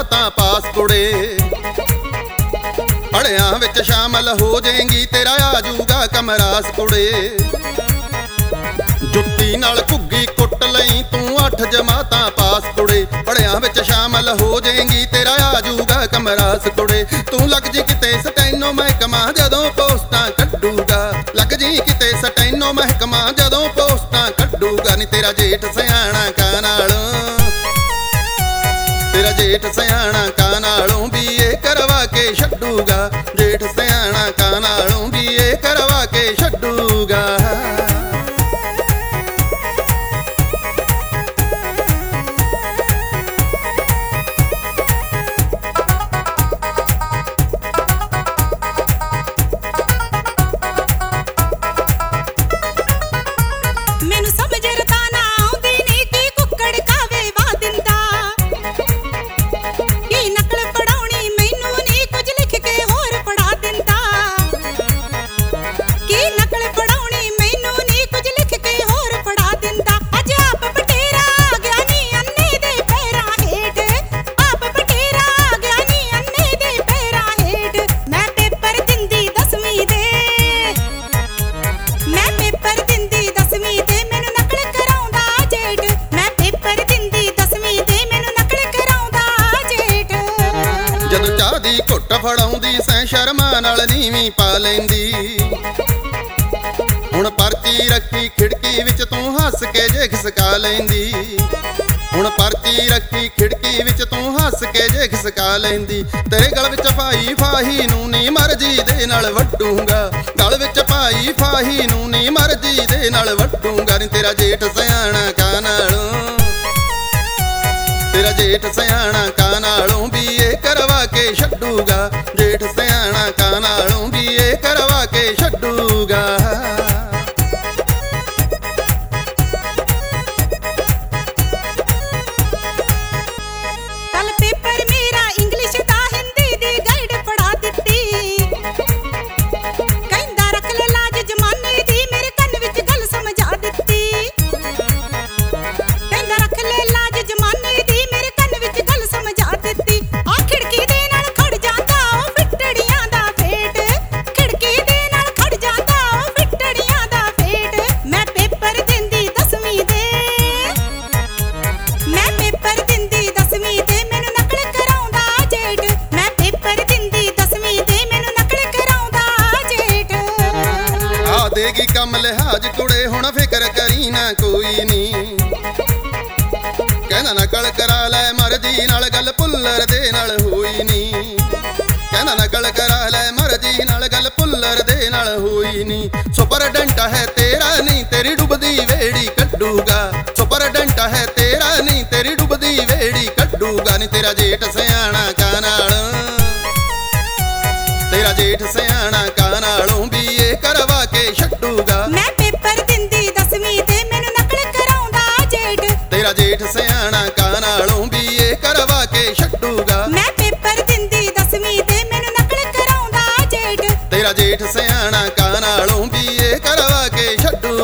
ਜਮਾਤਾਂ ਪਾਸ ਕੁੜੇ। ਪੜ੍ਹਿਆਂ ਵਿੱਚ ਸ਼ਾਮਲ ਹੋ ਜਾਏਂਗੀ ਤੇਰਾ ਆ ਜੂਗਾ ਕਮਰਾਸ ਕੁੜੇ। ਜੁੱਤੀ ਨਾਲ ਘੁੱਗੀ ਕੁੱਟ ਲਈ ਤੂੰ 8 ਜਮਾਤਾਂ ਪਾਸ ਕੁੜੇ। ਪੜ੍ਹਿਆਂ ਵਿੱਚ ਸ਼ਾਮਲ ਹੋ ਜਾਏਂਗੀ ਤੇਰਾ ਆ ਜੂਗਾ ਕਮਰਾਸ ਕੁੜੇ। ਤੂੰ ਲੱਗ ਜੀ ਕਿਤੇ ਸਟੈਨੋ ਮਹਿਕਮਾ ਜਦੋਂ ਪੋਸਟਾਂ ਕੱਢੂਗਾ। ਲੱਗ ਜੀ ਕਿਤੇ ਸਟੈਨੋ ਮਹਿਕਮਾ ਜਦੋਂ ਪੋਸਟਾਂ ਕੱਢੂਗਾ। ਨੀ ਤੇਰਾ ਜੇਠ ਸਿਆਣਾ ਕਾਂ ਨਾਲੋਂ, ਤੇਰਾ ਜੇਠ ਸਿਆਣਾ ਕਾਂ ਨਾਲੋਂ BA ਕਰਵਾ ਕੇ ਛੱਡੂਗਾ। ਜੇਠ ਸਿਆਣਾ ਕਾਂ ਨਾਲੋਂ BA ਕਰਵਾ ਕੇ ਛੱਡੂਗਾ। ਜਦੋਂ ਚਾਹ ਦੀ ਘੁੱਟ ਫੜਾਉਂਦੀ ਸੈਂ ਸ਼ਰਮਾਂ ਨਾਲ ਨੀਵੀਂ ਪਾ ਲੈਂਦੀ। ਹੁਣ ਪਰਚੀ ਰੱਖੀ ਖਿੜਕੀ ਵਿੱਚ ਤੂੰ ਹੱਸ ਕੇ ਜੇ ਖਿਸਕਾ ਲੈਂਦੀ। ਹੁਣ ਪਰਚੀ ਰੱਖੀ ਖਿੜਕੀ ਵਿੱਚ ਤੂੰ ਹੱਸ ਕੇ ਜੇ ਖਿਸਕਾ ਲੈਂਦੀ। ਤੇਰੇ ਗਲ ਵਿੱਚ ਪਾਈ ਫਾਹੀ ਨੂੰ ਨੀ ਮਰਜ਼ੀ ਦੇ ਨਾਲ ਵੱਢੂਗਾ। ਗਲ ਵਿੱਚ ਪਾਈ ਫਾਹੀ ਨੂੰ ਨੀ ਮਰਜ਼ੀ ਦੇ ਨਾਲ ਵੱਢੂਗਾ। ਨੀ ਤੇਰਾ ਜੇਠ ਸਿਆਣਾ ਕਾਂ ਨਾਲੋਂ, ਤੇਰਾ ਜੇਠ ਸਿਆਣਾ ਕਾਂ ਨਾਲੋਂ BA ਕਰਵਾ ਕੇ ਛੱਡੂਗਾ। ਜੇਠ ਸਿਆਣਾ ਕਾਂ ਨਾਲੋਂ BA ਕਰਵਾ ਕੇ ਛੱਡੂਗਾ। ਕੱਲ ਪੇਪਰ ਮੇਰਾ ਇੰਗਲਿਸ਼ ਦਾ ਹਿੰਦੀ ਦੀ ਗਾਈਡ ਪੜਾ ਦਿੱਤੀ। ਕਹਿੰਦਾ ਰੱਖ ਲੈ ਲਾਜ ਜਮਾਨੇ ਦੀ ਮੇਰੇ ਕੰਨ ਵਿੱਚ ਗੱਲ ਸਮਝਾ ਦਿੱਤੀ। ਕਹਿੰਦਾ ਰੱਖ ਲੈ ਲਾਜ ਜਮਾਨੇ ਦੀ ਮੇਰੇ ਕੰਨ ਵਿੱਚ ਗੱਲ ਸਮਝਾ ਦਿੱਤੀ। ਆ ਖਿੜਕੀ ਦੇ ਨਾਲ ਖੜ ਜਾਂਦਾ ਉਹ ਫਿੱਟੜੀਆਂ ਦਾ ਫੇਟ। ਖਿੜਕੀ ਦੇ ਨਾਲ ਖੜ ਜਾਂਦਾ ਉਹ ਫਿੱਟੜੀਆਂ ਦਾ ਫੇਟ। ਮੈਂ ਪੇਪਰ ਦਿੰਦੀ 10ਵੀਂ ਦੇ, ਮੈਂ ਪੇਪਰ ਦਿੰਦੀ 10ਵੀਂ ਦੇ ਮੈਨੂੰ ਨਕਲ ਕਰਾਉਂਦਾ ਜੇਠ। ਮੈਂ ਪੇਪਰ ਦਿੰਦੀ 10ਵੀਂ ਦੇ ਮੈਨੂੰ ਨਕਲ ਕਰਾਉਂਦਾ ਜੇਠ। ਆ ਦੇਗੀ ਕੰਮ ਲਿਹਾਜ ਕੁੜੇ ਹੁਣ ਫਿਕਰ ਕਰੀ ਨਾ ਕੋਈ ਨੀ। ਕਹਿੰਦਾ ਨਕਲ ਕਰਾ ਲੈ ਮਰਜ਼ੀ ਨਾਲ ਗੱਲ ਭੁੱਲਰ ਦੇ ਨਾਲ ਹੋਈ ਨੀ। ਕਹਿੰਦਾ ਨਕਲ ਕਰਾ ਲੈ ਮਰਜ਼ੀ ਨਾਲ ਗੱਲ ਭੁੱਲਰ ਦੇ ਨਾਲ ਹੋਈ ਨੀ। ਸੁਪਰਡੈਂਟ ਹੈ ਤੇਰਾ ਨਹੀਂ ਤੇਰੀ ਡੁੱਬਦੀ ਵੇੜੀ ਕੱਢੂਗਾ। ਸੁਪਰਡੈਂਟ ਹੈ ਤੇਰਾ ਨਹੀਂ ਤੇਰੀ ਡੁੱਬਦੀ ਵੇੜੀ ਕੱਢੂਗਾ। ਨੀ ਤੇਰਾ ਜੇਠ ਸਿਆਣਾ ਕਾਂ ਨਾਲੋਂ, ਤੇਰਾ ਜੇਠ ਸਿਆਣਾ ਕਾਂ ਨਾਲੋਂ BA ਕਰਵਾ ਕੇ ਛੱਡੂਗਾ। ਮੈਂ ਪੇਪਰ ਦਿੰਦੀ 10ਵੀਂ ਦੇ ਮੈਨੂੰ ਨਕਲ ਕਰਾਉਂਦਾ ਜੇਠ। ਤੇਰਾ ਜੇਠ ਸਿਆਣਾ ਕਾਂ ਨਾਲੋਂ BA ਕਰਵਾ ਕੇ ਛੱਡੂਗਾ। ਮੈਂ ਪੇਪਰ ਦਿੰਦੀ 10ਵੀਂ ਦੇ ਮੈਨੂੰ ਨਕਲ ਕਰਾਉਂਦਾ ਜੇਠ। ਤੇਰਾ ਜੇਠ ਸਿਆਣਾ ਕਾਂ ਨਾਲੋਂ BA ਕਰਵਾ ਕੇ ਛੱਡੂ।